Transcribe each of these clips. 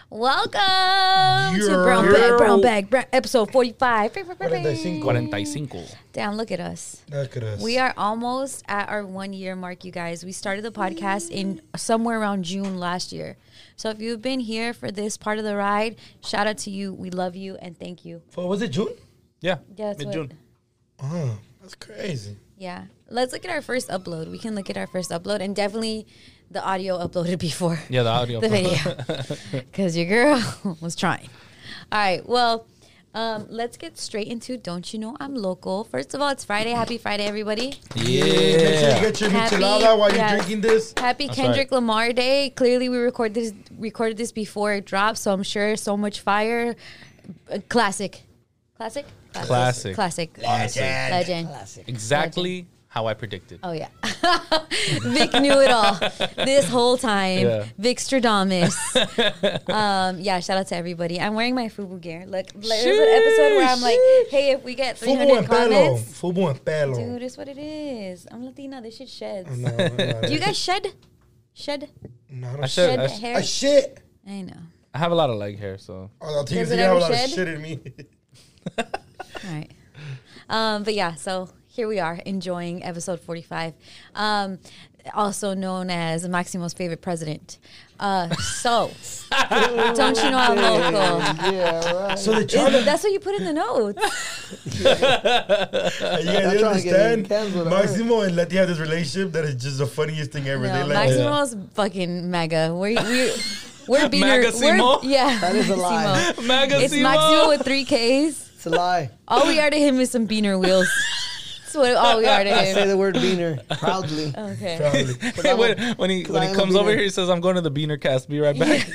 Welcome to Brown Bag, episode 45. 45. Damn, look at us. Look at us. We are almost at our 1 year mark, you guys. We started the podcast in somewhere around June last year. So if you've been here for this part of the ride, shout out to you. We love you and thank you. Was it June? Yeah, that's mid-June. Oh, that's crazy. Yeah. Let's look at our first upload. We can look at our first upload and definitely the audio uploaded before. Yeah, the audio. The video. Because your girl was trying. All right. Well, let's get straight into Don't You Know I'm Local. First of all, it's Friday. Happy Friday, everybody. Yeah. Make sure you get your michelada while you're drinking this. Happy Kendrick Lamar Day. Clearly, we recorded this before it dropped, so I'm sure so much fire. Classic. Classic. Legend. Classic. Exactly how I predicted. Oh, yeah. Vic knew it all this whole time. Yeah. Vic Stradamus. Yeah, shout out to everybody. I'm wearing my FUBU gear. Look, there's an episode where I'm like, hey, if we get 300 comments. FUBU and pelo. Dude, it's what it is. I'm Latina. This shit sheds. No, Do you guys shed? No, I Shed should. hair? I shit. I know. I have a lot of leg hair, so. I'll tell you, Does you it have a ever lot of shed? shit in me. All right. But yeah, so here we are enjoying episode 45, also known as Maximo's favorite president. So, don't you know I'm local? Yeah, right. So that's what you put in the notes. you guys understand? Maximo and Letty have this relationship that is just the funniest thing ever. No, they like Maximo's fucking mega. We're beaner. Magasimo? Yeah, That is a lie. Magasimo. It's Maximo with 3 Ks. It's a lie. All we are to him is some beaner wheels. That's what all we are to I say him. the word beaner proudly. Okay. Probably. Hey, when he comes over here, he says, "I'm going to the Beaner cast. Be right back."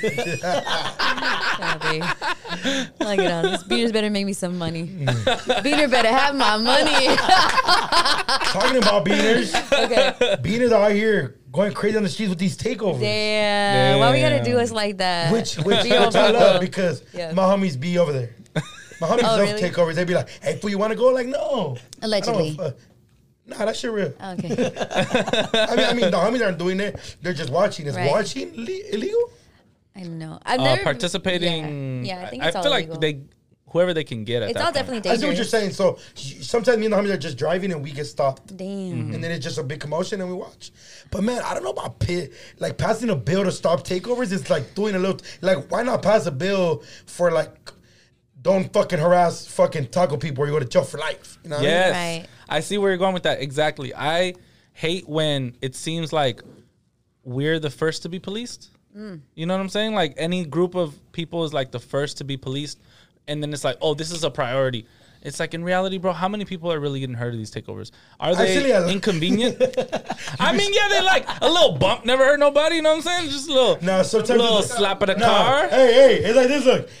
Look at us. This Beaner's better make me some money. Beaner better have my money. Talking about beaners. Okay. Beaners out here going crazy on the streets with these takeovers. Damn. Why we gotta do us like that? Which Be on I love people. because Yeah. my homies be over there. My homies love really? takeovers. They be like, "Hey, fool, you want to go?" Like, no. Allegedly. Nah, that shit real. Okay. I mean, the homies aren't doing it. They're just watching. Is Right. watching illegal? I know. I've never Participating. Yeah, I think I it's all feel illegal. like whoever they can get at It's that all point. definitely I see what dangerous. you're saying. So sometimes me and the homies are just driving and we get stopped. Damn. And then it's just a big commotion and we watch. But man, I don't know about like passing a bill to stop takeovers. It's like doing a little, like, why not pass a bill for like, don't fucking harass fucking taco people or you go to jail for life. You know what Yes. Right. I see where you're going with that. Exactly. I hate when it seems like we're the first to be policed. You know what I'm saying? Like any group of people is like the first to be policed. And then it's like, oh, this is a priority. It's like in reality, bro, how many people are really getting hurt of these takeovers? Are they Actually, inconvenient? I mean, yeah, they like a little bump. Never hurt nobody. You know what I'm saying? Just a little, Nah, sometimes little it's- slap of the Nah, car. Hey, it's like this. Look.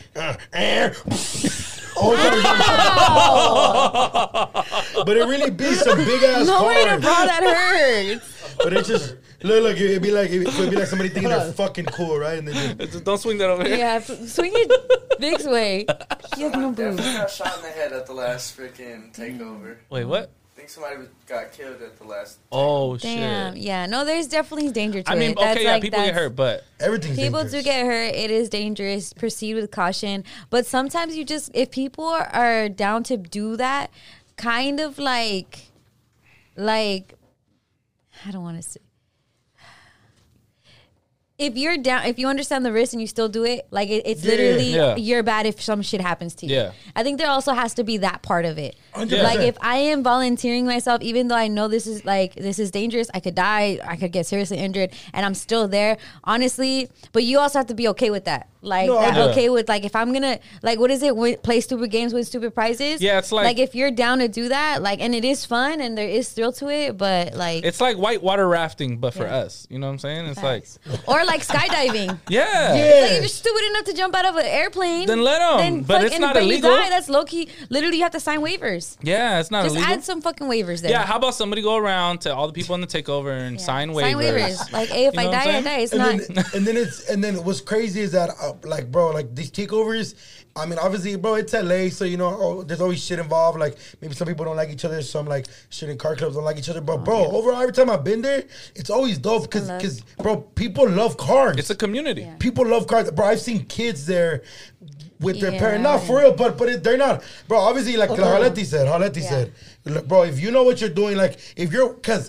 But it really be some big ass No way to cars. bro, that hurts. But it just look. It'd be like somebody thinking they're fucking cool, right? And then Just don't swing that over here. Yeah, swing it Vic's way. He has no boobs. Definitely got shot in the head at the last freaking takeover. Wait, what? I think somebody got killed at the last. Oh, Damn. shit. Yeah. No, there's definitely danger to I mean, it. That's okay, yeah, like, people get hurt, but everything's People dangerous. do get hurt. It is dangerous. Proceed with caution. But sometimes you just, if people are down to do that, kind of like, I don't want to say. If you're down, if you understand the risk and you still do it, like it's literally Yeah. you're bad if some shit happens to you. Yeah. I think there also has to be that part of it. 100%. Like if I am volunteering myself, even though I know this is dangerous, I could die, I could get seriously injured, and I'm still there. Honestly, but you also have to be okay with that. Like No, that yeah. okay with like if I'm gonna like what is it? Play stupid games, win stupid prizes. Yeah, it's like if you're down to do that, like, and it is fun and there is thrill to it, but like it's like whitewater rafting, but for Yeah. us. You know what I'm saying? It's facts. Or like skydiving. yeah. Like Yeah. if you're stupid enough to jump out of an airplane, Then let 'em. But it's not you illegal. die, that's low key. Literally, you have to sign waivers. Yeah, it's not Just illegal. add some fucking waivers there. Yeah, how about somebody go around to all the people in the takeover and Yeah. sign waivers? Sign waivers. Like, hey, if You I know what I'm die, I saying? die. It's not. And then what's crazy is that like, bro, like these takeovers. I mean, obviously, bro, it's LA, so you know, there's always shit involved. Like maybe some people don't like each other, some like shit in car clubs don't like each other. But bro, overall, every time I've been there, it's always dope because bro, people love cars. It's a community. Yeah. People love cars, bro. I've seen kids there with their parents, not for real, but they're not, bro. Obviously, like Haleti said, look, bro, if you know what you're doing, like if you're, cause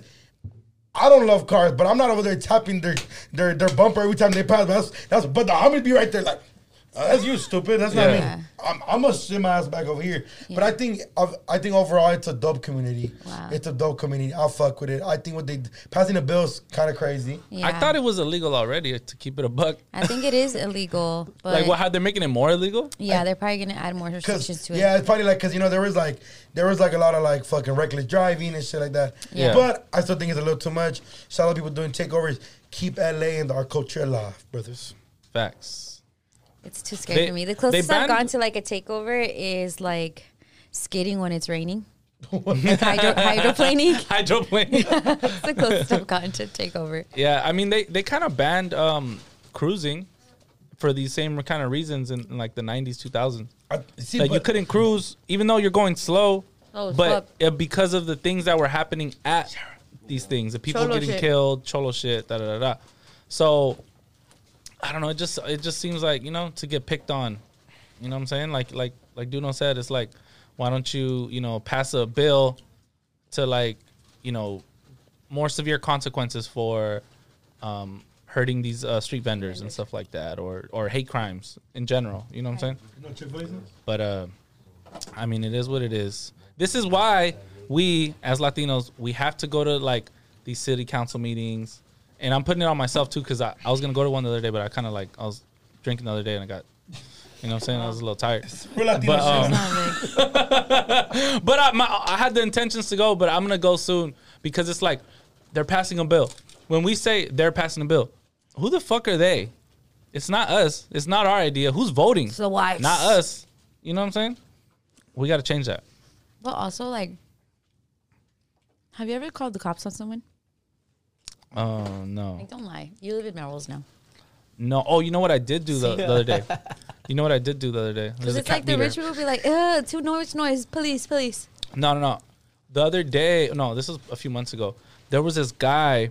I don't love cars, but I'm not over there tapping their bumper every time they pass. But I'm gonna be right there, like, that's you, stupid. That's not me. I'm gonna sit my ass back over here. Yeah. But I think overall it's a dope community. Wow. It's a dope community. I'll fuck with it. I think what they passing the bill is kind of crazy. Yeah. I thought it was illegal already, to keep it a buck. I think it is illegal. But Like, what? How they're making it more illegal? yeah, they're probably gonna add more restrictions to it. Yeah, it's probably like because you know there was like a lot of like fucking reckless driving and shit like that. Yeah. But I still think it's a little too much. Shout out to people doing takeovers. Keep LA and our culture alive, brothers. Facts. It's too scary They- for me. The closest they I've banned- gone to like a takeover is like skating when it's raining. Like hydroplaning. Hydroplane. That's the closest I've gotten to takeover. Yeah, I mean, they kind of banned cruising for these same kind of reasons in like the 90s, 2000s. See, Like, you but- couldn't cruise even though you're going slow, Oh, but fuck. Because of the things that were happening at these things, the people Cholo getting shit. killed, cholo shit, da da da da. So I don't know. It just seems like, you know, to get picked on. You know what I'm saying? Like Duno said, it's like, why don't you, you know, pass a bill to, like, you know, more severe consequences for hurting these street vendors and stuff like that, or hate crimes in general. You know what I'm saying? But I mean, it is what it is. This is why we, as Latinos, we have to go to like these city council meetings. And I'm putting it on myself too, because I was gonna go to one the other day, but I kind of like, I was drinking the other day and I got, you know what I'm saying, I was a little tired. We're Latino But, but I had the intentions to go, but I'm gonna go soon because it's like they're passing a bill. When we say they're passing a bill, who the fuck are they? It's not us. It's not our idea. Who's voting? It's the whites. Not us. You know what I'm saying? We got to change that. But also, like, have you ever called the cops on someone? Oh no. Like, don't lie. You live in Melrose now. No. Oh, you know what I did do the other day? You know what I did do the other day? Because a it's cat like the beater. rich people be like, too noise, police. No. The other day, no, this was a few months ago. There was this guy,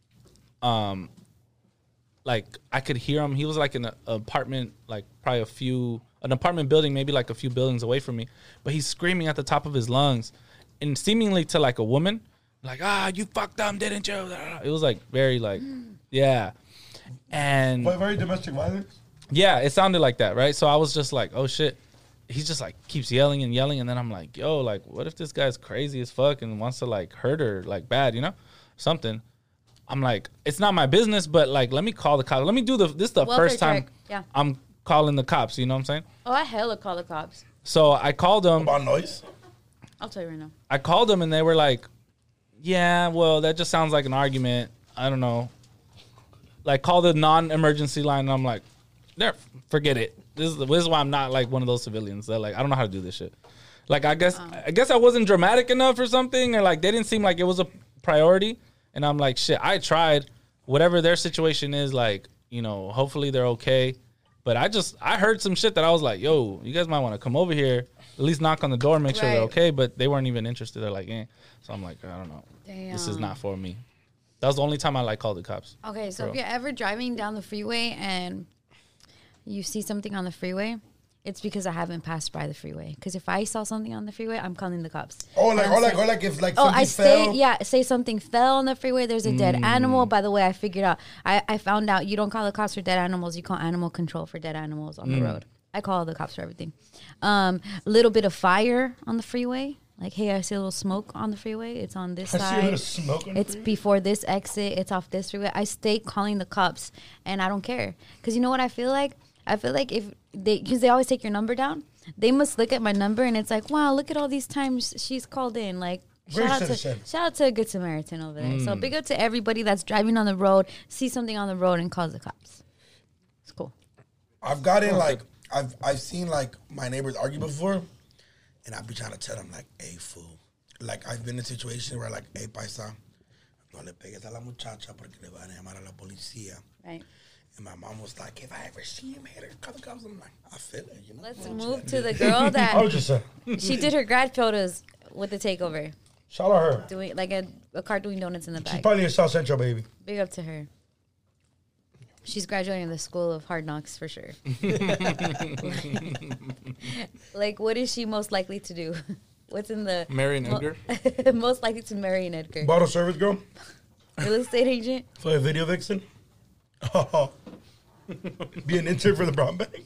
like I could hear him. He was like in an apartment, like probably an apartment building, maybe like a few buildings away from me. But he's screaming at the top of his lungs, and seemingly to like a woman, like, you fucked them, didn't you? It was like very like, yeah. And But very domestic violence. yeah, it sounded like that, right? So I was just like, oh shit. He's just like keeps yelling and yelling, and then I'm like, yo, like, what if this guy's crazy as fuck and wants to like hurt her like bad, you know, something. I'm like, it's not my business, but like, let me call the cops. Let me do this is the Welfare first time check, yeah. I'm calling the cops. You know what I'm saying? Oh, I hella call the cops. So I called them. About noise. I'll tell you right now. I called them, and they were like, yeah, well, that just sounds like an argument. I don't know. Like, call the non-emergency line, and I'm like, there, forget it. This is why I'm not like one of those civilians that like I don't know how to do this shit. Like I guess I wasn't dramatic enough or something, or like they didn't seem like it was a priority. And I'm like, shit, I tried. Whatever their situation is, like, you know, hopefully they're okay. But I heard some shit that I was like, yo, you guys might want to come over here, at least knock on the door, make sure they're Right. okay. But they weren't even interested. They're like, eh. So I'm like, I don't know. This is not for me. That was the only time I like called the cops. Okay, so Bro. if you're ever driving down the freeway and you see something on the freeway, it's because I haven't passed by the freeway. Because if I saw something on the freeway, I'm calling the cops. Or And I'm saying- if like Oh, something I say, fell. yeah, say something fell on the freeway. There's a dead animal. By the way, I figured out, I found out you don't call the cops for dead animals. You call animal control for dead animals on the road. I call the cops for everything. A little bit of fire on the freeway. Like, hey, I see a little smoke on the freeway. It's on this I see a little side. smoke on the It's freeway. before this exit. It's off this freeway. I stay calling the cops, and I don't care. Because you know what I feel like? I feel like because they always take your number down, they must look at my number, and it's like, wow, look at all these times she's called in. Like, Great shout citizen. out to a good Samaritan over there. So big up to everybody that's driving on the road, sees something on the road, and calls the cops. It's cool. I've gotten like I've seen like my neighbors argue before, and I've been trying to tell them like, hey fool. Like I've been in a situation where like, hey paisa, no le pegues a la muchacha porque le van a llamar a la policía. Right. And my mom was like, if I ever see him hit her, call the cops. I'm like, I feel it, you know. Let's move to the girl I that was just saying. she did her grad photos with the takeover, Shout out her. doing like a car doing donuts in the She's back. probably a South Central baby. Big up to her. She's graduating the School of Hard Knocks for sure. Like, what is she most likely to do? What's in the Marion Edgar. most likely to marry an Edgar? Bottle service girl. Real estate agent. For a video vixen. Be an intern for the Brown Bag.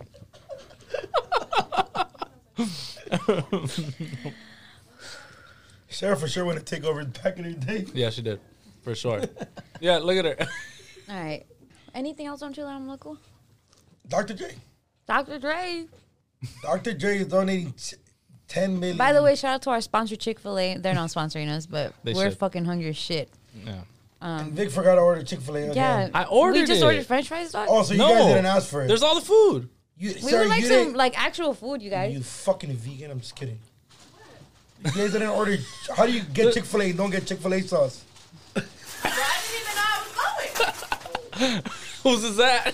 Sarah for sure want to take over back in the day. Yeah, she did. For sure. Yeah, look at her. All right. Anything else on Chill Out Local? Dr. J. Dr. Dre. Dr. J is donating 10 million. By the way, shout out to our sponsor, Chick-fil-A. They're not sponsoring us, but They we're should. fucking hungry as shit. Yeah. And Vic forgot to order Chick-fil-A again. Yeah. I ordered We just it. ordered French fries, dog. Oh, so you No. guys didn't ask for it. There's all the food. You, We Sarah, would like you some didn't- like actual food, you guys. You fucking vegan. I'm just kidding. You guys didn't order. How do you get Chick-fil-A and don't get Chick-fil-A sauce? Whose is that?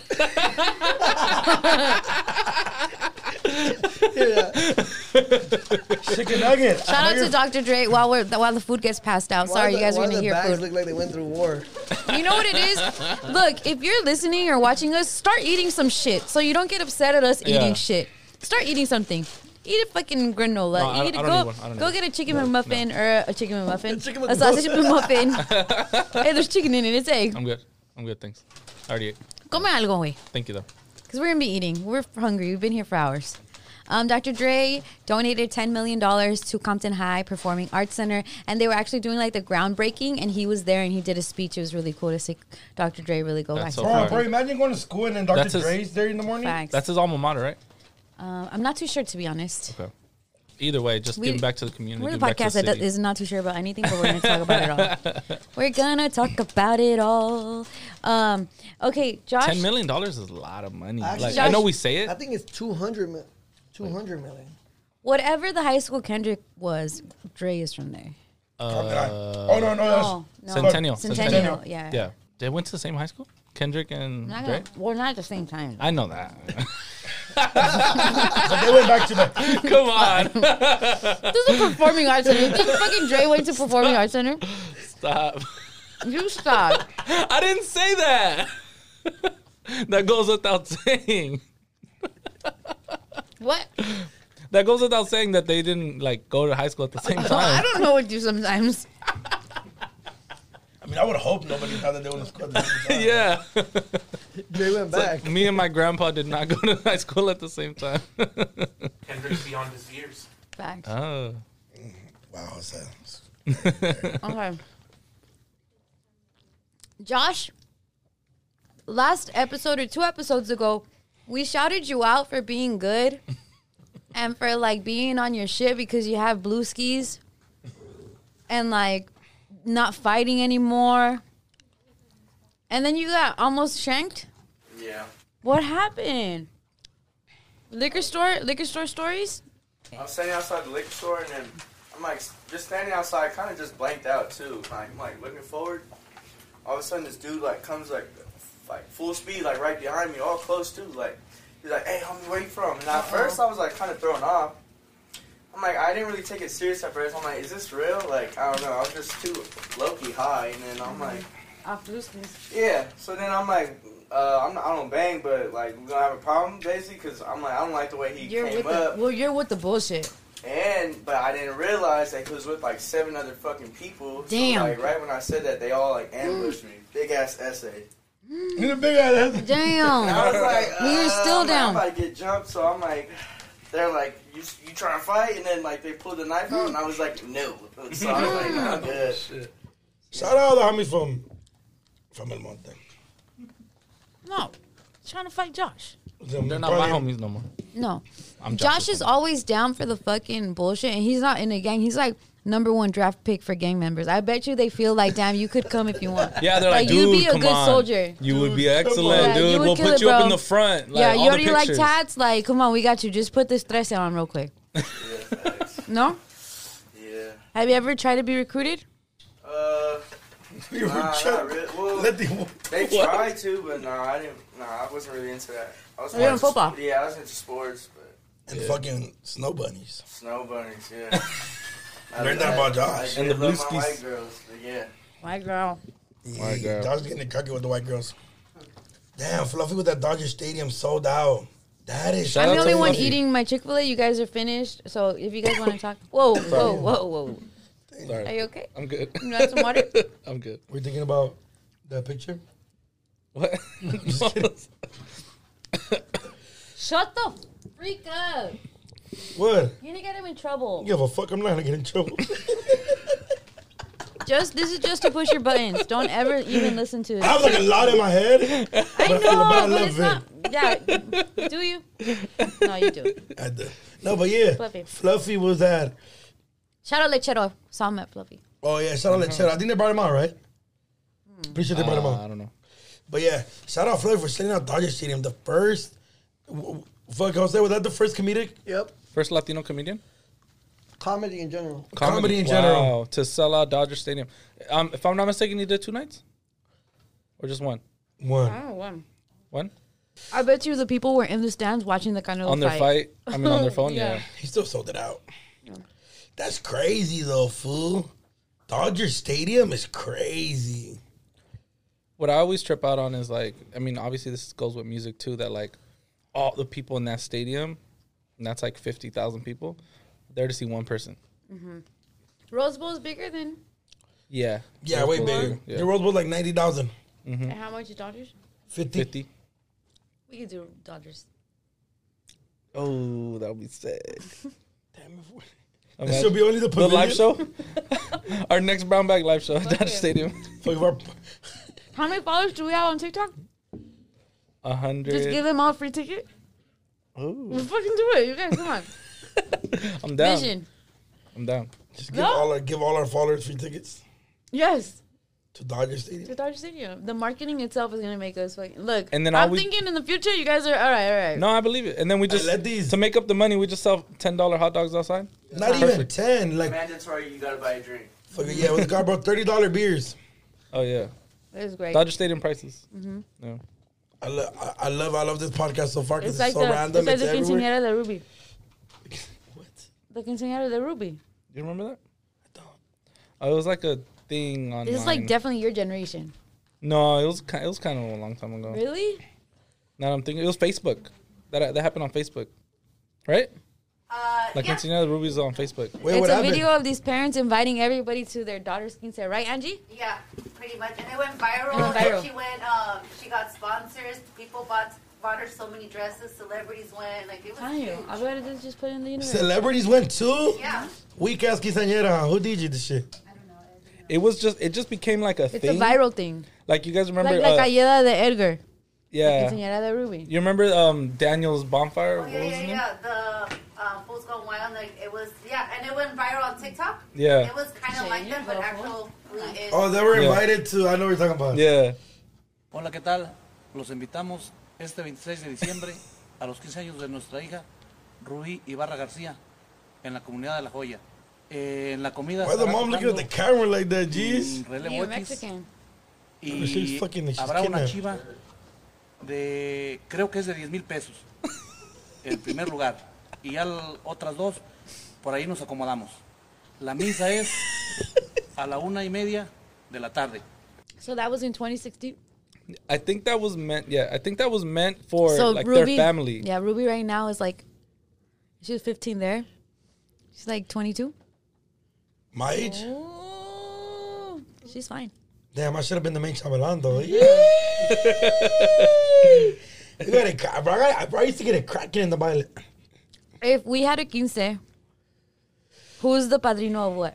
Chicken nugget. Shout out to Dr. Dre while the food gets passed out. Sorry, you guys are why gonna the hear bags food. look like they went through war? You know what it is? Look, if you're listening or watching us, start eating some shit so you don't get upset at us Yeah. eating shit. Start eating something. Eat a fucking granola. No, I Eat don't go need one. I don't go need get a one. chicken McMuffin or a chicken McMuffin. Chicken A sausage McMuffin. Hey, there's chicken in it. It's egg. I'm good. I'm good, thanks. I already ate. Come algo, güey. Thank you, though. Because we're going to be eating. We're hungry. We've been here for hours. Dr. Dre donated $10 million to Compton High Performing Arts Center. And they were actually doing like the groundbreaking. And he was there and he did a speech. It was really cool to see Dr. Dre really go That's back so to Bro, far. bro, imagine going to school and then Dr. That's his- Dre's there in the morning. facts. That's his alma mater, right? I'm not too sure, to be honest. Okay. Either way, just We- giving back to the community. We're the giving back to podcast that city. is not too sure about anything, but we're going to talk about it all. We're going to talk about it all. Okay, Josh. $10 million is a lot of money. Actually, Like, Josh- I know we say I it. think it's 200 million. Whatever the high school Kendrick was, Dre is from there. Oh, no, No, no. Centennial. Centennial, yeah. Yeah. They went to the same high school? Kendrick and Not Dre? well, not at the same time. I know that. But they went back to back. Come on. This is a performing arts center. You think fucking Dre went to performing arts center? Stop. You stop. I didn't say that. That goes without saying. What? That goes without saying that they didn't like go to high school at the same I time. don't know what you sometimes. I mean, I would hope nobody thought that they went to school at the same time. Yeah. They went back. Me and my grandpa did not go to high school at the same time. Kendrick's beyond his years. Facts. Oh. Wow, so Okay. Josh, last episode or 2 episodes ago, we shouted you out for being good and for like being on your shit because you have blue skis and like not fighting anymore. And then you got almost shanked. Yeah. What happened? Liquor store stories? I was standing outside the liquor store, and then I'm like, just standing outside, kind of just blanked out too. I'm like looking forward. All of a sudden, this dude like comes like full speed, like right behind me, all close too. Like he's like, "Hey, homie, where you from?" And at first, I was like kind of thrown off. I'm like, I didn't really take it serious at first. I'm like, is this real? Like, I don't know. I was just too low-key high, and then I'm like, Blue skis. yeah. So then I'm like, I don't bang, but like we're gonna have a problem basically, because I'm like, I don't like the way he came up. You're with the bullshit. But I didn't realize that he was with like 7 other fucking people. Damn. So, like, right when I said that, they all like ambushed me. Big ass essay. He's a big ass. And Damn. I was like, You're still I'm down. about to get jumped, so I'm like, they're like, you trying to fight? And then like they pulled the knife out, and I was like, no. So I was like, nah, I'm good. Shout out the homies from El Monte. No. Trying to fight Josh. They're not my homies no more. No. I'm Josh Josh's is homie. always down for the fucking bullshit, and he's not in a gang. He's like #1 draft pick for gang members. I bet you they feel like, damn, you could come if you want. Yeah, they're like, you'd dude, be a come good on. soldier. You would be Dude, excellent, come on. Yeah, you dude. would We'll kill put it, you up bro. in the front. Like, Yeah, all you the already like pictures. tats. Like, come on, we got you. Just put this 13 on real quick. Yeah, facts. No? Yeah. Have you ever tried to be recruited? You were Not trying really. Well, let the they tried to, but I wasn't really into that. I was Oh, you're more in football? Yeah, I was into sports, but and fucking snow bunnies. snow bunnies, yeah. Learned that about Josh. And the love Blueskis. my white girls, but yeah. My girl. White girl. Josh getting it cocky with the white girls. Damn, Fluffy with that Dodger Stadium sold out. That is. Shout I'm out the to only one Fluffy. eating my Chick-fil-A. You guys are finished. So if you guys want to talk. Whoa, whoa, whoa, whoa. Sorry. Are you okay? I'm good. You want some water? I'm good. We're thinking about that picture. What? Just kidding. Shut the freak up. What? You're gonna get him in trouble. You give a fuck. I'm not gonna get in trouble. This is just to push your buttons. Don't ever even listen to it. I have like a lot in my head. I know, but I but love it's not. Yeah, do you? No, you do. I do. No, but yeah, Fluffy. Fluffy was that. Shout out Lechero. Saw him at Fluffy. Oh yeah, shout out Lechero. I think they brought him out, right? Pretty sure they brought him I out. don't know. But yeah, shout out Fluffy for selling out Dodger Stadium. The first, fuck, I was saying, was that the first comedic Yep. First Latino comedian? Comedy in general. comedy in general? Wow, to sell out Dodger Stadium. If I'm not mistaken, he did 2 nights? Or just one? One. Oh, wow. One? I bet you the people were in the stands watching the Canelo On their fight? I mean, on their phone? Yeah. Yeah. He still sold it out. That's crazy though, fool. Dodger Stadium is crazy. What I always trip out on is like, I mean, obviously this goes with music too, that like all the people in that stadium, and that's like 50,000 people, there to see one person. Rose Bowl is bigger than. Yeah. Yeah, way bigger. Yeah. The Rose Bowl like 90,000. And how much is Dodgers? 50. 50. We could do Dodgers. Oh, that would be sad. Damn, Imagine- it should be only the the live pavilion? show? Our next Brown Bag live show at Dodger yeah. Stadium. Fuck, if our- How many followers do we have on TikTok? 100. Just give them all a free ticket. Ooh, We'll fucking do it. You guys, come on. I'm down. Vision. I'm down. Just No. give all our followers free tickets Yes. to Dodger Stadium. To Dodger Stadium. The marketing itself is gonna make us fucking look. And then I'm all we- thinking in the future, you guys are all right. No, I believe it. And then we just, let these- to make up the money, we just sell $10 hot dogs outside. Not even 10. Like, Mandatory, you gotta buy a drink. fuck, yeah, with the guy brought $30 beers. Oh, yeah. It was great. Dodger Stadium prices. Yeah. I love this podcast so far because It's it's, like so random. it's It's like the everywhere. quinceañera de Ruby. What? The quinceañera de Ruby. You remember that? I don't. Oh, it was like a thing online. This is like definitely your generation. No, it was kind of a long time ago. Really? Now I'm thinking it was Facebook. That happened on Facebook, right? Like yeah. Quinceañera de Ruby's on Facebook. Wait, It's what a happened? video of these parents inviting everybody to their daughter's quinceañera, right, Angie? Yeah, pretty much. And it went viral. It went viral. And she went, she got sponsors. People bought her so many dresses. Celebrities went. Like, it was Tell you. huge. I better just put it in the universe. Celebrities went too? Yeah. Weak ass quinceañera. Who did you this shit? It just became like a It's thing. a viral thing. Like you guys remember? Like Ayeda de Edgar. yeah. Quinceañera de Ruby. You remember Daniel's bonfire? Oh, What yeah, was yeah, his name? yeah. The Fools Gone Wild. Like, it was, yeah. And it went viral on TikTok. Yeah. It was kind of Yeah, like you that, but go. actually in. Oh, they were Yeah. invited to. I know what you're talking about. Yeah. Hola, ¿qué tal? Los invitamos este 26 de diciembre a los 15 años de nuestra hija, Rubí Ibarra García, en la comunidad de La Joya. En la comida Why the estará mom looking at the camera like that, jeez? relevo You're X Mexican. y she's habrá una kidnapped. chiva de, creo que es de 10,000 pesos, el primer lugar. Y ya otras dos, por ahí nos acomodamos. La misa es a la 1:30 de la tarde. So that was in 2016. I think that was meant. Yeah, I think that was meant for So like Ruby, their family. Yeah, Ruby right now is like, she was 15 there. She's like 22. My age? Oh, she's fine. Damn, I should have been the main chambelán though. Yeah. You got it, bro. I used to get it cracking in the violet. If we had a quince, who's the padrino of what?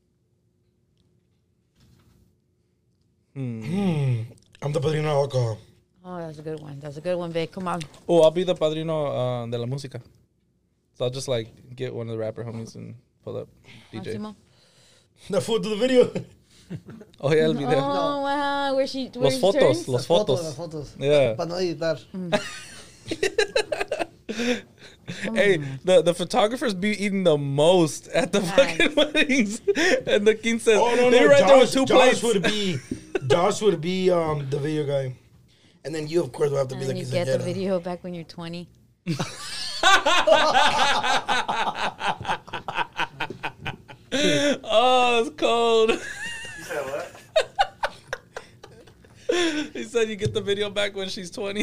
I'm the padrino of alcohol. Oh, that's a good one. That's a good one, Vic. Come on. Oh, I'll be the padrino de la música. So I'll just like get one of the rapper homies and pull up DJ. Máximo. The fool to the video. Oh yeah, I'll be there. Oh, wow. Where she Los she fotos, turns? los Las fotos. fotos. Yeah. Para no editar. Hey, the photographers be eating the most at the fucking weddings. And the king says, Oh no, they no, right there with Josh, 2 plates. Josh would be the video guy, and then you of course will have to be And the you get the quinceañera. video back when you're 20. Oh, it's cold. You said what? He said you get the video back when she's 20.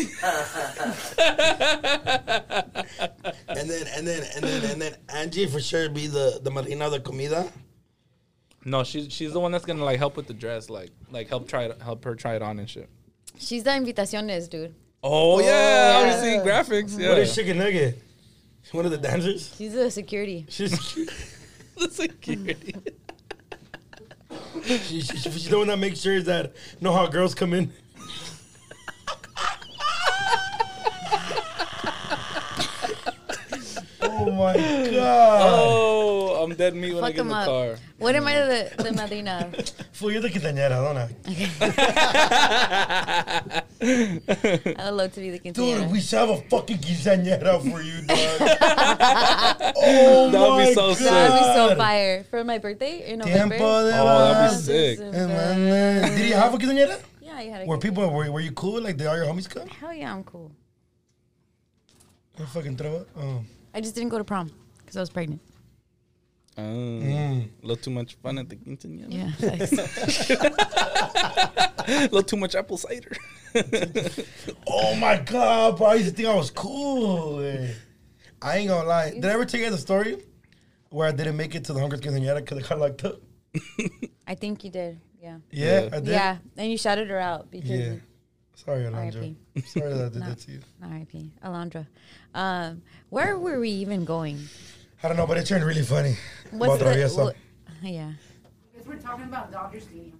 And then Angie for sure be the Marina de Comida. No, she's the one that's gonna like help with the dress, like help her try it on and shit. She's the invitaciones, dude. Oh yeah, I was seeing graphics. Yeah, What is Chicken Nugget? One of the dancers. She's the security. She's the security. she's the one that makes sure that know how girls come in. Oh my god! Oh, I'm dead meat when I Fuck get in him the up. car. What am I the madrina? Fool, you're the quinceañera, don't I? I would love to be the Dude, quinceañera. we should have a fucking quinceañera for you, dog. Oh That would my be so god! sick. That would be so fire. For my birthday in November. Tiempo de Oh, that'd be más. sick. Did you have a quinceañera? Yeah, you had a Were people were you cool? Like did all your homies come? Hell yeah, I'm cool. You fucking throw it. Oh. I just didn't go to prom because I was pregnant. A little too much fun at the quinceañera. Yeah. A little too much apple cider. Oh my god, bro! I used to think I was cool. Eh. I ain't gonna lie. Did I ever tell you guys a story where I didn't make it to the Hunger quinceañera because I got locked up? I think you did. Yeah. Yeah, I did. Yeah. And you shouted her out because Yeah. Sorry, Alondra. R.I.P. Sorry that I did No. that to you. R.I.P. Alondra. Where were we even going? I don't know, but it turned really funny. What's About Travieso. yeah. Because we're talking about Dodger Stadium.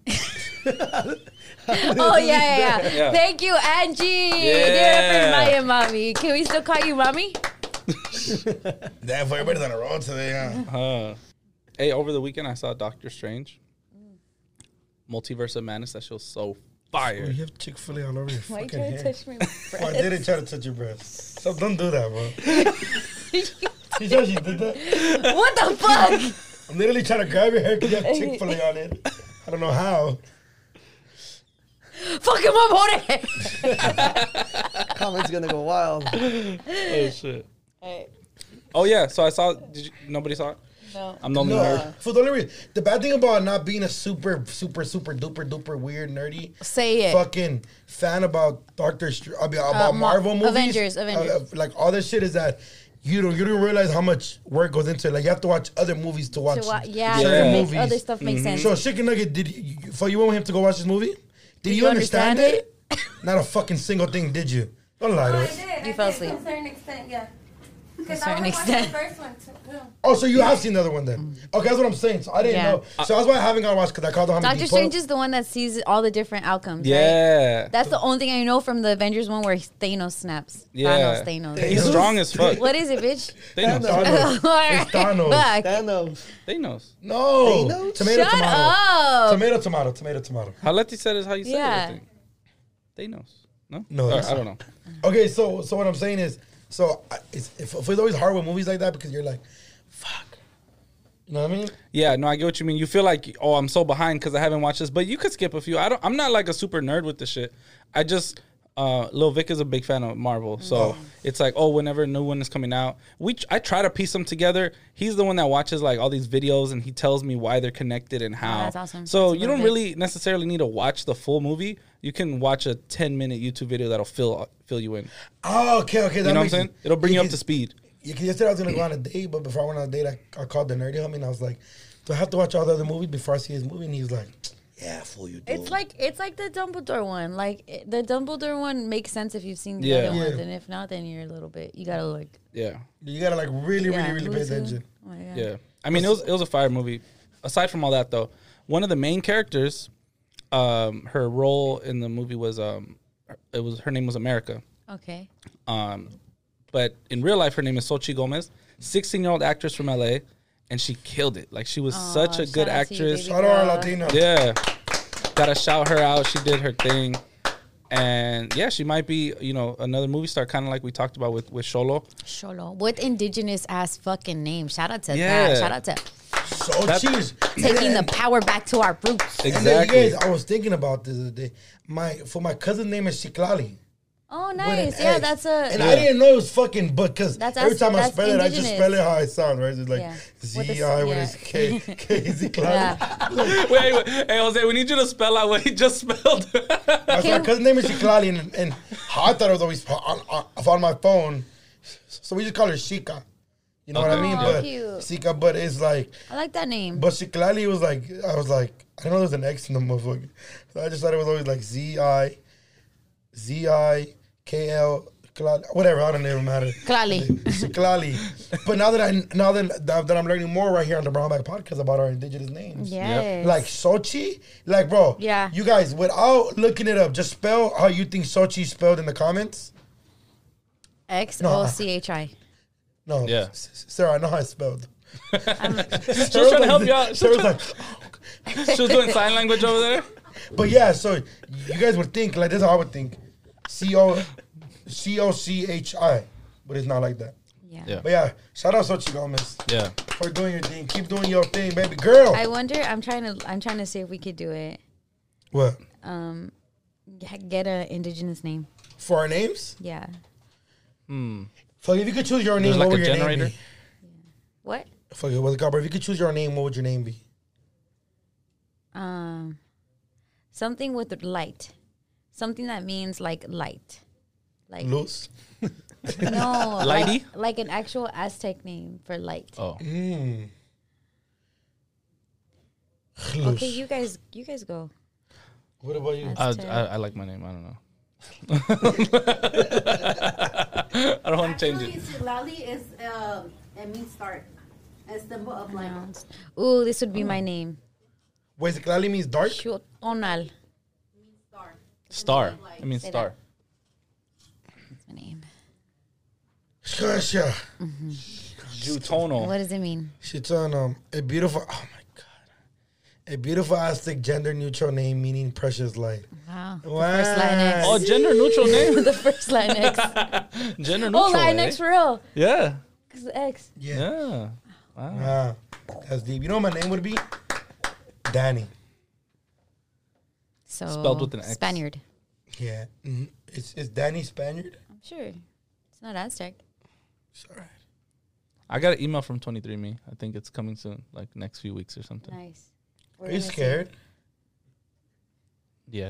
Oh yeah. Yeah. Thank you, Angie. Yeah. You're my mommy. Can we still call you mommy? Damn, for everybody's on the road today, huh? Hey, over the weekend I saw Doctor Strange. Multiverse of Madness. That show's so fire. You have Chick-fil-A all over your Why you fucking trying hair. to touch my breast? Oh, I didn't try to touch your breast. So don't do that, bro. You know she did that? What the fuck? I'm literally trying to grab your hair because you have Chick-fil-A on it. I don't know how. Fuck him up, Jorge. Comments gonna go wild. Oh shit. Hey, Oh yeah. So I saw. Nobody saw it? no. I'm the only nerd. For the only reason, the bad thing about not being a super duper weird nerdy Say it. fucking fan about about Marvel movies, Avengers. like all this shit is that you don't realize how much work goes into it. Like you have to watch other movies to watch. Yeah, Yeah. to make movies. other stuff make sense. So Chicken Nugget, so you want him to go watch this movie? Did you understand it? Not a fucking single thing, did you? Don't lie to I us. did. You fell asleep. To a certain extent, yeah. Because certain I only watched the extent. first one too. Oh, so you have seen the other one then? Okay, that's what I'm saying. So I didn't Yeah. know. So that's why I haven't got to watch because I called the Doctor Strange is the one that sees all the different outcomes. Right? Yeah. That's the only thing I know from the Avengers one where Thanos snaps. Yeah. Thanos. He's strong as fuck. What is it, bitch? Thanos. Thanos. It's Thanos. Fuck. Thanos. Thanos. No. Thanos? Tomato, Shut tomato. up. Tomato. How Letty said is how you say Yeah. it. I think. Thanos. No. No, Or, that's I don't know. Okay, so what I'm saying is, it's always hard with movies like that because you're like, fuck. You know what I mean? Yeah, no, I get what you mean. You feel like, oh, I'm so behind because I haven't watched this, but you could skip a few. I'm not like a super nerd with this shit. I just, Lil Vic is a big fan of Marvel, so it's like, oh, whenever a new one is coming out, I try to piece them together. He's the one that watches like all these videos and he tells me why they're connected and how. that's awesome. So That's you don't Lil Vic. really necessarily need to watch the full movie. You can watch a 10-minute YouTube video that'll fill you in. Oh, okay. That You know what I'm makes saying? sense. It'll bring you up Because- to speed. Yeah, because yesterday I was gonna go on a date, but before I went on a date, I called the nerdy homie and I was like, "Do I have to watch all the other movies before I see his movie?" And he was like, "Yeah, fool, you do." It's like the Dumbledore one. Like the Dumbledore one makes sense if you've seen the Yeah. other Yeah. ones, and if not, then you're a little bit. You gotta like. Yeah. You gotta like really pay who's who? attention. Oh my God. Yeah, I mean it was a fire movie. Aside from all that, though, one of the main characters, her role in the movie was her name was America, Okay. but in real life her name is Xochitl Gomez, 16-year-old actress from LA, and she killed it. Like she was such a shout good out to you, actress. baby. Shout out our Latino. Yeah, gotta shout her out. She did her thing. And yeah, she might be, you know, another movie star, kind of like we talked about with Xolo. Xolo. What indigenous ass fucking name. Shout out to Yeah. that. Shout out to So cheese. taking the power back to our roots. Exactly. You guys, I was thinking about this the other day. My cousin's name is Chiclali. Oh, with nice. an Yeah, X. that's And a. I didn't know it was fucking, but because That's every us- time I that's spell it, I just indigenous. spell it how it sounds, right? It's like Yeah. Z-I with his K. Chiclali. Yeah. Wait. Hey, Jose, we need you to spell out what he just spelled. My cousin's name is Chiclali, and I thought it was always on my phone. So we just call her Chica. You know what I mean? Oh, But cute. Chica, but it's like, I like that name. but Chiclali was like, I was like, I don't know there's an X in the motherfucker. So I just thought it was always like Z-I-K-L, whatever, I don't even matter. Klali. Chiclali. But now that I'm learning more right here on the Brown Bag Podcast about our indigenous names. Yes. Like Sochi, like bro, Yeah. you guys, without looking it up, just spell how you think Sochi is spelled in the comments. XOCHI. No, Yeah. Sarah, I know how it's spelled. She was trying to help you out. Sarah's like, She was doing sign language over there. but yeah, so you guys would think like this is how I would think, COCHI, but it's not like that. Yeah. But yeah, shout out Sochi Gomez Yeah. for doing your thing. Keep doing your thing, baby girl. I wonder. I'm trying to see if we could do it. What Get a indigenous name. for our names? Yeah. Fuck, if you could choose your name, There's what like would a your generator. name be? What? Fuck it, what's it called, bro? If you could choose your name, what would your name be? Something with light. Something that means like light. Like Luz. no, Lighty? like an actual Aztec name for light. Oh. Luz. Okay, you guys go. What about you? I like my name. I don't know. I don't want to change it. Lali is it means start. A symbol of like Ooh, this would be my name. Wait, Chiclali means dark? Tonal. star. Star. I mean Say star. That's my name. Shasha. Jutonal. What does it mean? She's on a beautiful, oh my God. A beautiful Aztec gender neutral name meaning precious light. Wow. The Wow. first Latinx. Oh, gender neutral name. The first Latinx. Gender neutral. Oh, Latinx eh? for real. Yeah. Cause the X. Yeah. Yeah. Wow. That's deep. You know what my name would be? Danny. So Spelled with an X. Spaniard. Yeah. Mhm. It's Danny Spaniard? I'm sure. It's not Aztec. It's all right. I got an email from 23andMe. I think it's coming soon, like next few weeks or something. Nice. We're Are you gonna see. scared? Yeah.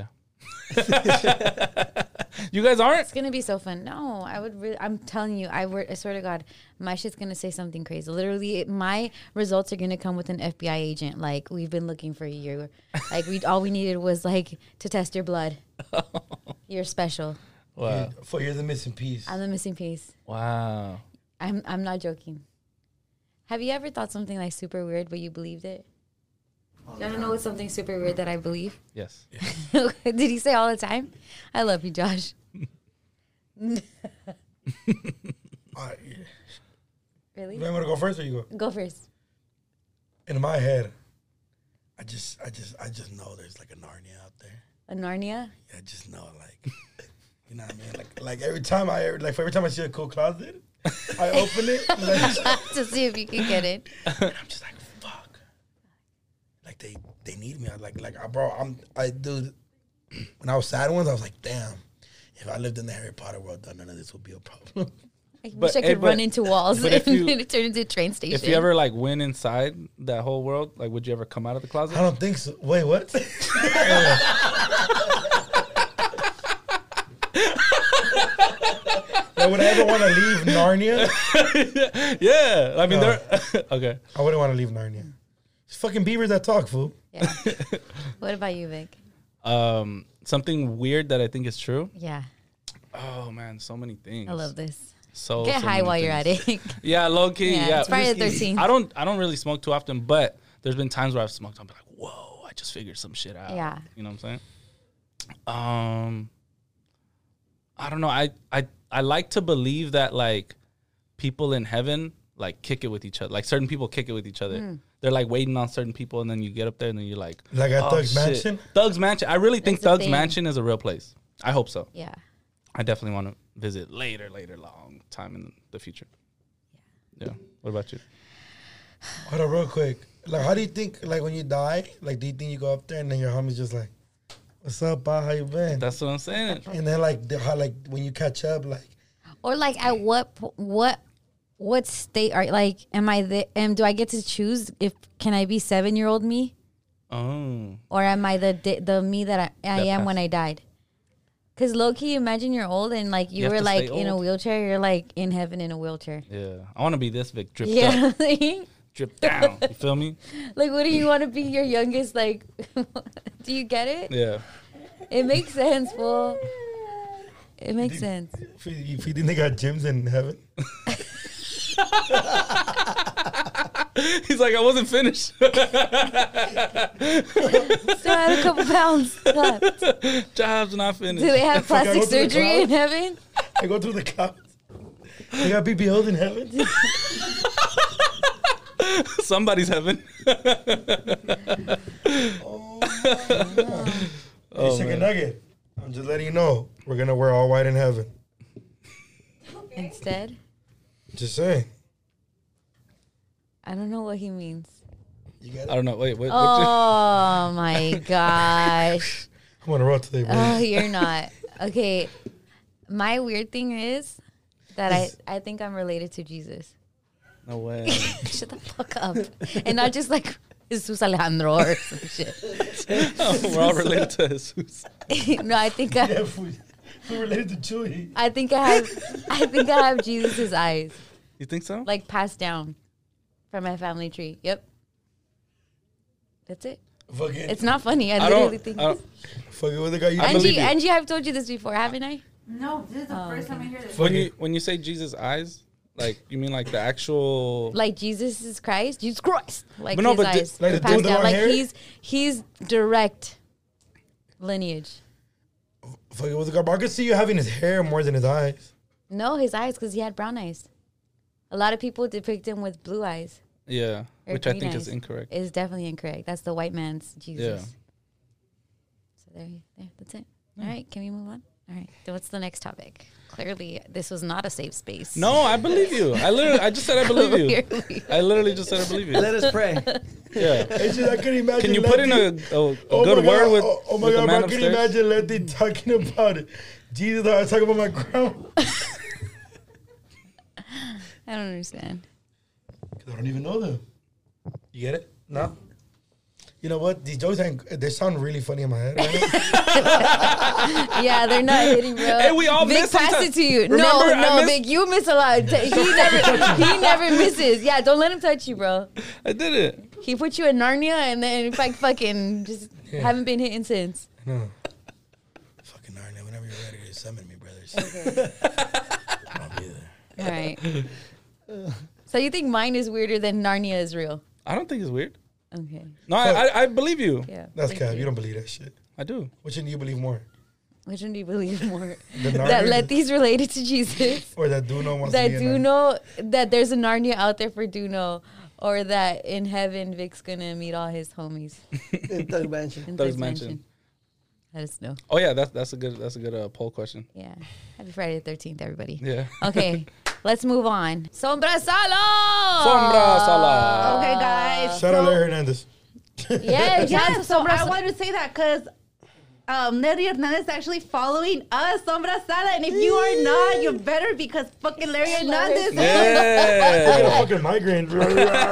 You guys aren't? It's gonna be so fun. No, I would. I'm telling you, I swear to God, my shit's gonna say something crazy. Literally, my results are gonna come with an FBI agent. Like we've been looking for a year. Like all we needed was like to test your blood. You're special. Wow. You're the missing piece. I'm the missing piece. Wow. I'm not joking. Have you ever thought something like super weird, but you believed it? You wanna know what's something super weird that I believe? Yes. Did he say all the time? I love you, Josh. All right. Really? You want to go first or you go? Go first. In my head, I just know there's like a Narnia out there. A Narnia? I just know, like, you know what I mean? Like every time I see a cool closet, I open it, like, To see if you can get it. and I'm just like, fuck. Like they need me. Dude, when I was sad once, I was like, damn, if I lived in the Harry Potter world, then none of this would be a problem. I But- wish I hey, could but- run into walls but and if you- it turned into a train station. If you ever like went inside that whole world, like would you ever come out of the closet? I don't think so. Wait, what? Like, would I ever want to leave Narnia? Yeah. I mean, No. they're okay. I wouldn't want to leave Narnia. It's fucking beavers that talk, fool. Yeah. What about you, Vic? Something weird that I think is true. Yeah, Oh man, so many things. I love this. So Get so high many while you're at things. it. Yeah, low key. Yeah, it's Friday the 13th. I don't really smoke too often, but there's been times where I've smoked. I'm like, whoa, I just figured some shit out. Yeah. You know what I'm saying? I don't know. I like to believe that like people in heaven like kick it with each other. Like certain people kick it with each other. They're like waiting on certain people, and then you get up there, and then you're like, Like at oh, Thug's shit. Mansion? Thug's Mansion. I really think That's the Thug's thing. Mansion is a real place. I hope so. Yeah. I definitely want to visit later, long time in the future. Yeah. What about you? Hold on, real quick. Like, how do you think, like, when you die, like, do you think you go up there and then your homie's just like, "What's up, Pa? How you been?" That's what I'm saying. And then, like, how, like, when you catch up, like, Or like at what state are like? Am I do I get to choose if can I be 7-year-old me, Oh. or am I the me that I That am when passed. I died? Because low key, imagine you're old and like you have were to like stay in a old. wheelchair. You're like in heaven in a wheelchair. Yeah. I want to be this big, dripped Yeah. up, drip down. You feel me? Like, what do you want to be your youngest? Like, do you get it? Yeah. It makes sense, fool. It makes sense. if you think they got gyms in heaven, He's like, I wasn't finished. Still had a couple pounds left. Job's not finished. Do they have Fuck, I plastic go to the surgery in clouds. heaven? I go through the clouds. They got BBLs in heaven. Somebody's heaven. Hey, Chicken Nugget, I'm just letting you know, we're going to wear all white in heaven. Instead, Just saying. I don't know what he means. You got I it? don't know. Wait, what? Oh my gosh. I'm on a roll today, bro. Oh, you're not. Okay. My weird thing is that I think I'm related to Jesus. No way. Shut the fuck up. And not just like Jesus Alejandro or some shit. We're all related to Jesus. No, I think Yeah, we're related to Chewy. I think I have Jesus's eyes, You think so? like passed down from my family tree. Yep. That's it. Fucking, It's not funny. I I literally don't. think. I don't fucking what the guy you I believe Angie, you. I've told you this before, haven't I? No, this is the first time I hear this. when you say Jesus' eyes, like you mean like the actual? Like Jesus is Christ, Jesus Christ. Like But no, his but eyes, like the the dude passed with the down. long Like hair? he's direct lineage. fucking what the guy. But I could see you having his hair more than his eyes. No, his eyes, because he had brown eyes. A lot of people depict him with blue eyes. Yeah, Or which I green think eyes. is incorrect. It's definitely incorrect. That's the white man's Jesus. Yeah. So there, that's it. All right, can we move on? All right, then what's the next topic? Clearly, this was not a safe space. No, I believe you. I just said I believe you. Clearly. I literally just said I believe you. Let us pray. Yeah. It's just, I can imagine. Can you put in a good my word God, with, oh my with God, the man bro, can you upstairs? imagine Letty talking about it? Jesus, I was talking about my grandma. I don't understand. I don't even know them. You get it? No. You know what? These jokes, they sound really funny in my head. Right? Yeah, they're not hitting, bro. Hey, we all Vic miss passed sometimes. it to you. Remember, no, I missed- Vic, you miss a lot. He never misses. Yeah, don't let him touch you, bro. I did it. He put you in Narnia and then like fucking just haven't been hitting since. No. Fucking Narnia, whenever you're ready to summon me, brothers. I'll be there. All right. So you think mine is weirder than Narnia is real? I don't think it's weird. Okay. No, I believe you. Yeah. That's thank cap. you. You don't believe that shit. I do. Which one do you believe more? Which one do you believe more? The That Narnia Letty's related to Jesus. or that Duno wants That to be in Narnia? Duno, that there's a Narnia out there for Duno, or that in heaven Vic's gonna meet all his homies In Thug Mansion. in Thug's Thug's Mansion. Mansion. Let us know. Oh yeah, that's a good poll question. Yeah. Happy Friday the 13th, everybody. Yeah. Okay, let's move on. Sombra Salo! Sombra Sala. Okay, guys. Shout out Larry Hernandez. Yes, Yeah, so Sombra I Sala. wanted to say that because Larry Hernandez is actually following us, Sombra Sala. And if you are not, you better because fucking Larry Hernandez, I got a Yeah. fucking migraine, bro.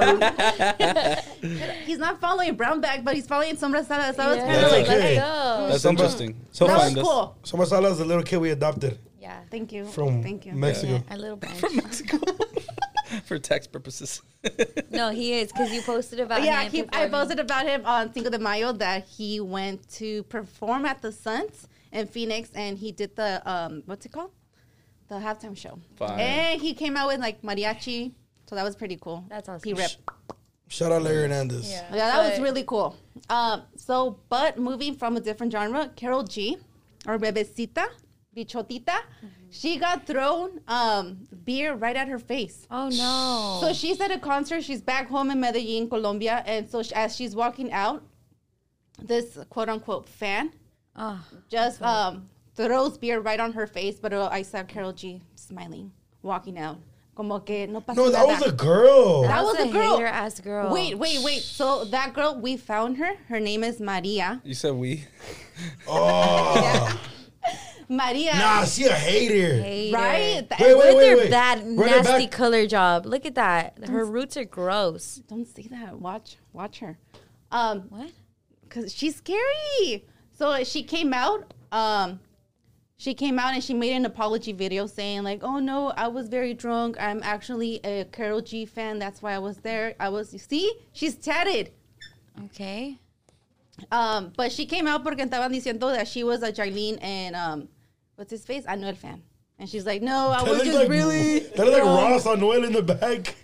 he's not following Brownback, but he's following Sombra Sala. So I was Yeah, kind of That's like, okay. let's go. That's Somebody- interesting. So that was find us. cool. So Masala is a little kid we adopted Yeah, Thank you. from Thank you. Mexico. yeah, our little branch. From Mexico. For tax purposes. No, he is because you posted about Yeah, him. I performing. posted about him on Cinco de Mayo that he went to perform at the Suns in Phoenix, and he did the what's it called? The halftime show. Fine. And he came out with like mariachi, so that was pretty cool. That's awesome. He ripped. Shout out Larry Hernandez. Yeah, Yeah, that was but- really cool. But moving from a different genre, Carol G, or Bebecita, Bichotita, she got thrown beer right at her face. Oh no. So she's at a concert. She's back home in Medellin, Colombia. And so as she's walking out, this quote unquote fan Oh, just throws beer right on her face, but I saw Carol G smiling, walking out. Como que no pasó No, that nada. was a girl. That was a girl. Hater-ass girl. Wait. So that girl, we found her. Her name is Maria. You said we. Oh. Maria. Nah, she a hater. Hater. Right? Wait, Look at wait. their bad, Run it nasty back. color job. Look at that. Her roots are gross. Don't say that. Watch her. What? Cause she's scary. So she came out. She came out and she made an apology video saying like, "Oh no, I was very drunk. I'm actually a Karol G fan. That's why I was there. You see, she's tatted. Okay. But she came out porque estaban diciendo that she was a Jailene and what's his face, Anuel fan. And she's like, no, I was just really. That looks like drunk." Ross on Noel in the back.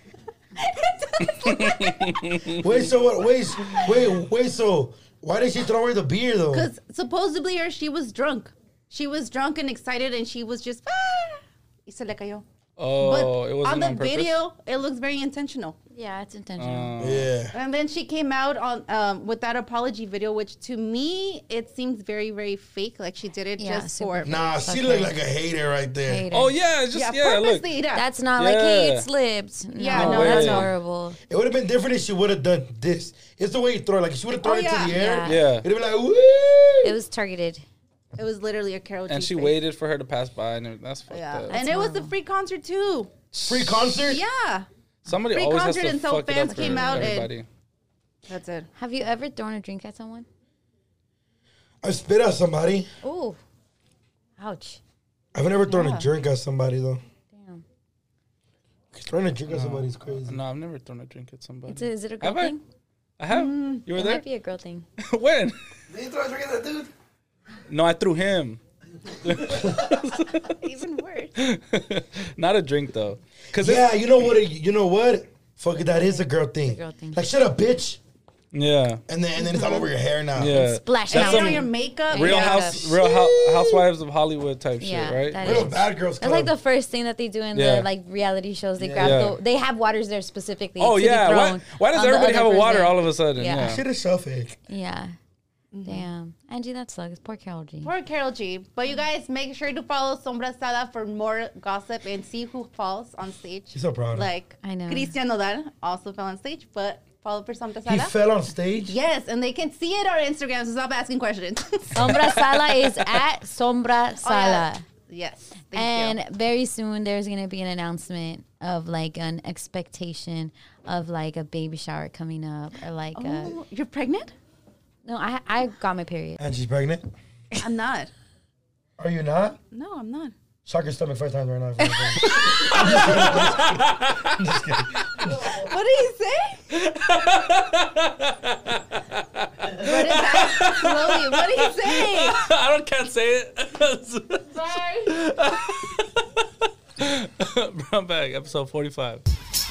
Wait, so what? Wait, so why did she throw away the beer though? Because supposedly she was drunk. She was drunk and excited, and she was just y se le cayó. Oh, it wasn't on the purpose? video, it looks very intentional. Yeah, it's intentional. Yeah. And then she came out on with that apology video, which to me it seems very, very fake. Like she did it Yeah, just super for. Nah, she Okay. look like a hater right there. Hater. Oh yeah, it's just yeah. Look, purposely. Yeah. That's not like, hey, Yeah. it slipped. Yeah, no, no, that's way. horrible. It would have been different if she would have done this. It's the way you throw it. Like if she would have thrown it yeah. to the air. Yeah. yeah. It'd be like, woo! It was targeted. It was literally a Karol G. And she face. waited for her to pass by, and that's fucked Yeah, up. and it was a free concert too. Free concert? Yeah, Somebody free always has concert to until fuck it fans up for came out and- everybody. that's it. Have you ever thrown a drink at someone? I spit at somebody. Ooh. Ouch. I've never thrown Yeah. a drink at somebody though. Damn. Throwing a drink at somebody is crazy. No, I've never thrown a drink at somebody. Is it a girl Have I? thing? I have. You were It there? might be a girl thing. When? Did you throw a drink at that dude? No, I threw him. Even worse. Not a drink though. Cause Yeah, you know what? You know what? Fuck it, that is a girl thing. girl thing. Like shut up, bitch. yeah, And then it's all over your hair now. yeah. Splash That's out. You some know your makeup. Real Yeah. Housewives of Hollywood type Yeah, shit, right? that Real is. bad girls That's club. like the first thing that they do in Yeah. the like reality shows. They grab Yeah. they have waters there specifically. Oh to be yeah. thrown Why does on the everybody other have a water person. all of a sudden? Yeah. Yeah. Shit is selfish. Yeah. Damn. Angie, that sucks. Poor Karol G. Poor Karol G. But you guys make sure to follow Sombra Sada for more gossip and see who falls on stage. She's so proud. Like I know. Cristian Nodal also fell on stage, but follow for Sombra He Sada. fell on stage. Yes, and they can see it on Instagram, so stop asking questions. Sombra Sala is at Sombra Sala. Yes. And Thank you. very soon there's gonna be an announcement of like an expectation of like a baby shower coming up or like Oh, you're pregnant? no, I got my period. And she's pregnant. I'm not. Are you not? No, I'm not. Suck your stomach 5 times right now. I'm just kidding. What did he say? Run it back slowly. What did he say? Can't say it. Sorry. Brown Bag, episode 45.